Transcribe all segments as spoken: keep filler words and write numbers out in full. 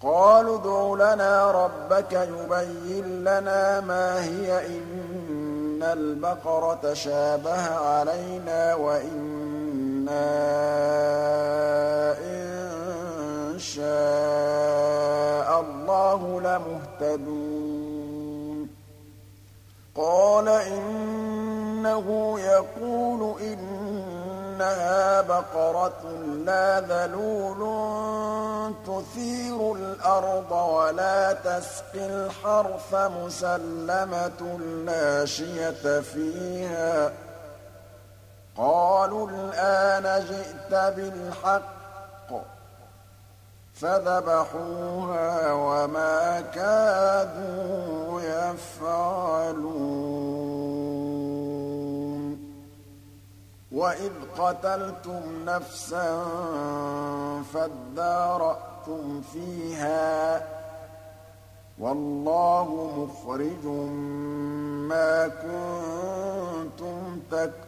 قالوا ادْعُ لَنَا رَبَّكَ يُبَيِّن لَّنَا مَا هِيَ إِنَّ الْبَقَرَ تَشَابَهَ عَلَيْنَا وَإِنَّا إِن شَاءَ اللَّهُ لَمُهْتَدُونَ قَالَ إِنَّهُ يَقُولُ إِنَّهَا بَقَرَةٌ لَّا ذَلُولٌ تُثِيرُ الْأَرْضَ وَلَا تَسْقِي الْحَرْثَ مُسَلَّمَةٌ لَّا شِيَةَ فِيهَا ۚ قَالُوا الْآنَ جِئْتَ بِالْحَقِّ ۚ فَذَبَحُوهَا وَمَا كَادُوا يَفْعَلُونَ وَإِذْ قَتَلْتُمْ نَفْسًا فَادَّارَأْتُمْ فِيهَا ۖ وَاللَّهُ مُخْرِجٌ مَّا كُنتُمْ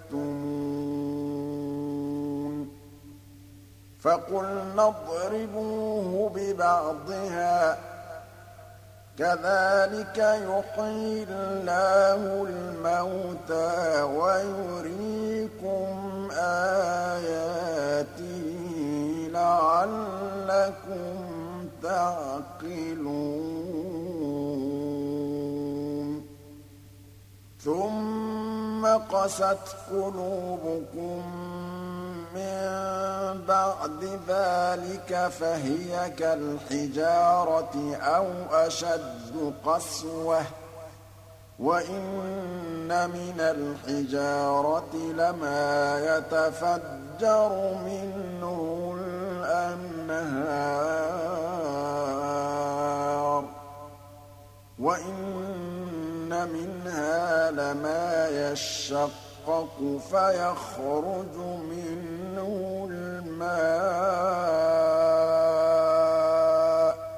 تَكْتُمُونَ فَقُلْنَا اضْرِبُوهُ بِبَعْضِهَا ۚ كَذَٰلِكَ يُحْيِي اللَّهُ الْمَوْتَىٰ وَيُرِيكُمْ آيَاتِهِ لَعَلَّكُمْ تَعْقِلُونَ ثُمَّ قَسَتْ قُلُوبُكُم مِّن بَعْدِ ذَٰلِكَ فَهِيَ كَالْحِجَارَةِ أَوْ أَشَدُّ قَسْوَةً ۚ وَإِنَّ مِنَ الْحِجَارَةِ لَمَا يَتَفَجَّرُ مِنْهُ الْأَنْهَارُ ۖ وَإِنَّ مِنْهَا لَمَا يَشَّقَّقُ فَيَخْرُجُ مِنْهُ الْمَاءُ ۖ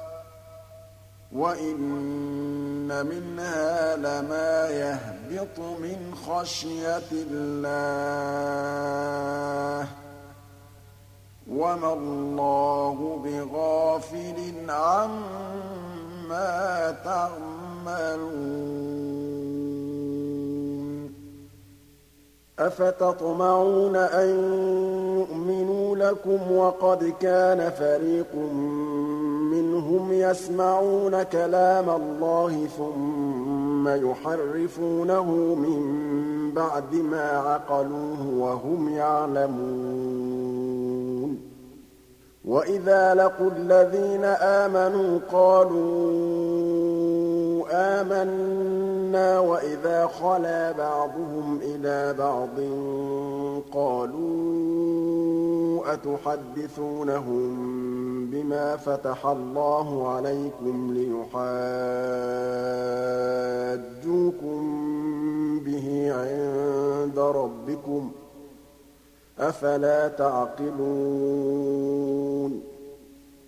وَإِنَّ مِنْهَا لَمَا يَهْبِطُ مِنْ خَشْيَةِ اللَّهِ ۗ وَمَا اللَّهُ بِغَافِلٍ عَمَّا تَعْمَلُونَ أَفَتَطْمَعُونَ أَن يُؤْمِنُوا لَكُمْ وَقَدْ كَانَ فَرِيقٌ مِّنْهُمْ يَسْمَعُونَ كَلَامَ اللَّهِ ثُمَّ يُحَرِّفُونَهُ مِن بَعْدِ مَا عَقَلُوهُ وَهُمْ يَعْلَمُونَ وَإِذَا لَقُوا الَّذِينَ آمَنُوا قَالُوا آمَنَّا وَإِذَا خَلَا بَعْضُهُمْ إِلَىٰ بَعْضٍ قَالُوا أَتُحَدِّثُونَهُم بِمَا فَتَحَ اللَّهُ عَلَيْكُمْ لِيُحَاجُّوكُم بِهِ عِندَ رَبِّكُمْ ۚ أَفَلَا تَعْقِلُونَ